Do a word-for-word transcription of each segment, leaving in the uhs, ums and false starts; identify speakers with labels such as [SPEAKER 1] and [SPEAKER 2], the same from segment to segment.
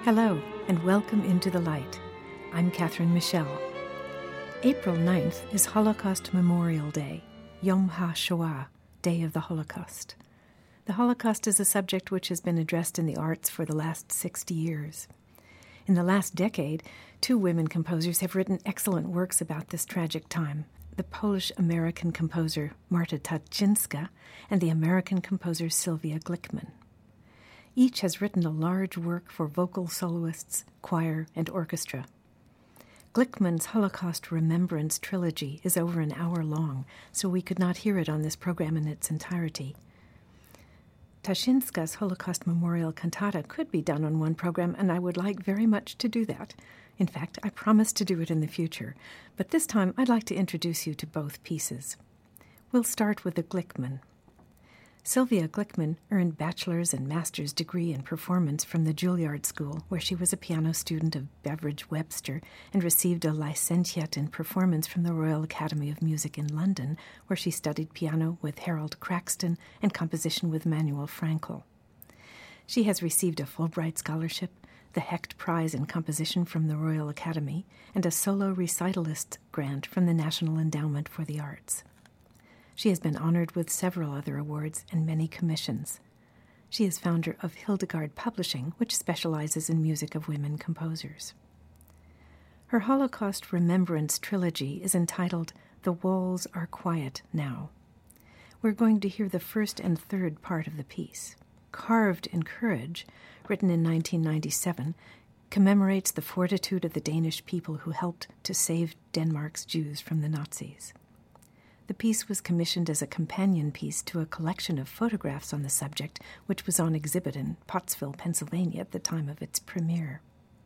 [SPEAKER 1] Hello, and welcome into the light. I'm Catherine Michelle. April ninth is Holocaust Memorial Day, Yom HaShoah, Day of the Holocaust. The Holocaust is a subject which has been addressed in the arts for the last sixty years. In the last decade, two women composers have written excellent works about this tragic time, the Polish-American composer Marta Tachkynska and the American composer Sylvia Glickman. Each has written a large work for vocal soloists, choir, and orchestra. Glickman's Holocaust Remembrance trilogy is over an hour long, so we could not hear it on this program in its entirety. Tachkynska's Holocaust Memorial Cantata could be done on one program, and I would like very much to do that. In fact, I promise to do it in the future, but this time I'd like to introduce you to both pieces. We'll start with the Glickman. Sylvia Glickman earned bachelor's and master's degree in performance from the Juilliard School, where she was a piano student of Beveridge Webster and received a licentiate in performance from the Royal Academy of Music in London, where she studied piano with Harold Craxton and composition with Manuel Frankel. She has received a Fulbright Scholarship, the Hecht Prize in Composition from the Royal Academy, and a solo recitalist grant from the National Endowment for the Arts. She has been honored with several other awards and many commissions. She is founder of Hildegard Publishing, which specializes in music of women composers. Her Holocaust Remembrance trilogy is entitled The Walls Are Quiet Now. We're going to hear the first and third part of the piece. Carved in Courage, written in nineteen ninety-seven, commemorates the fortitude of the Danish people who helped to save Denmark's Jews from the Nazis. The piece was commissioned as a companion piece to a collection of photographs on the subject, which was on exhibit in Pottsville, Pennsylvania at the time of its premiere.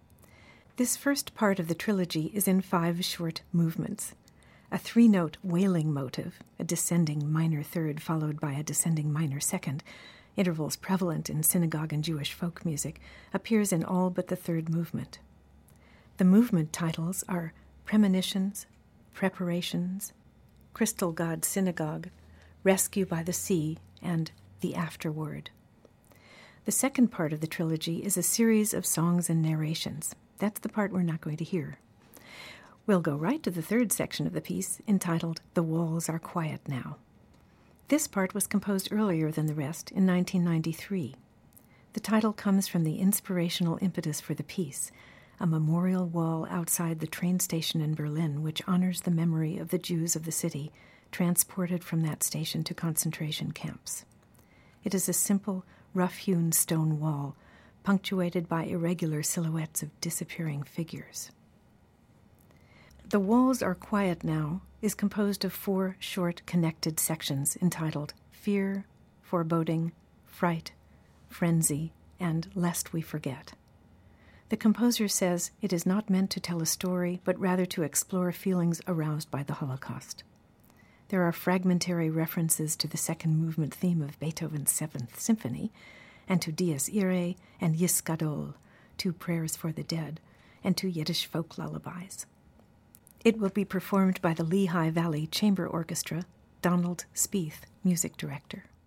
[SPEAKER 1] This first part of the trilogy is in five short movements. A three-note wailing motive, a descending minor third followed by a descending minor second, intervals prevalent in synagogue and Jewish folk music, appears in all but the third movement. The movement titles are Premonitions, Preparations, Crystal God Synagogue, Rescue by the Sea, and The Afterword. The second part of the trilogy is a series of songs and narrations. That's the part we're not going to hear. We'll go right to the third section of the piece, entitled The Walls Are Quiet Now. This part was composed earlier than the rest, in nineteen ninety-three. The title comes from the inspirational impetus for the piece, a memorial wall outside the train station in Berlin which honors the memory of the Jews of the city transported from that station to concentration camps. It is a simple, rough-hewn stone wall, punctuated by irregular silhouettes of disappearing figures. The Walls Are Quiet Now is composed of four short connected sections entitled Fear, Foreboding, Fright, Frenzy, and Lest We Forget. The composer says it is not meant to tell a story, but rather to explore feelings aroused by the Holocaust. There are fragmentary references to the second movement theme of Beethoven's Seventh Symphony, and to Dies Irae and Yis Gadol, two prayers for the dead, and to Yiddish folk lullabies. It will be performed by the Lehigh Valley Chamber Orchestra, Donald Spieth, music director.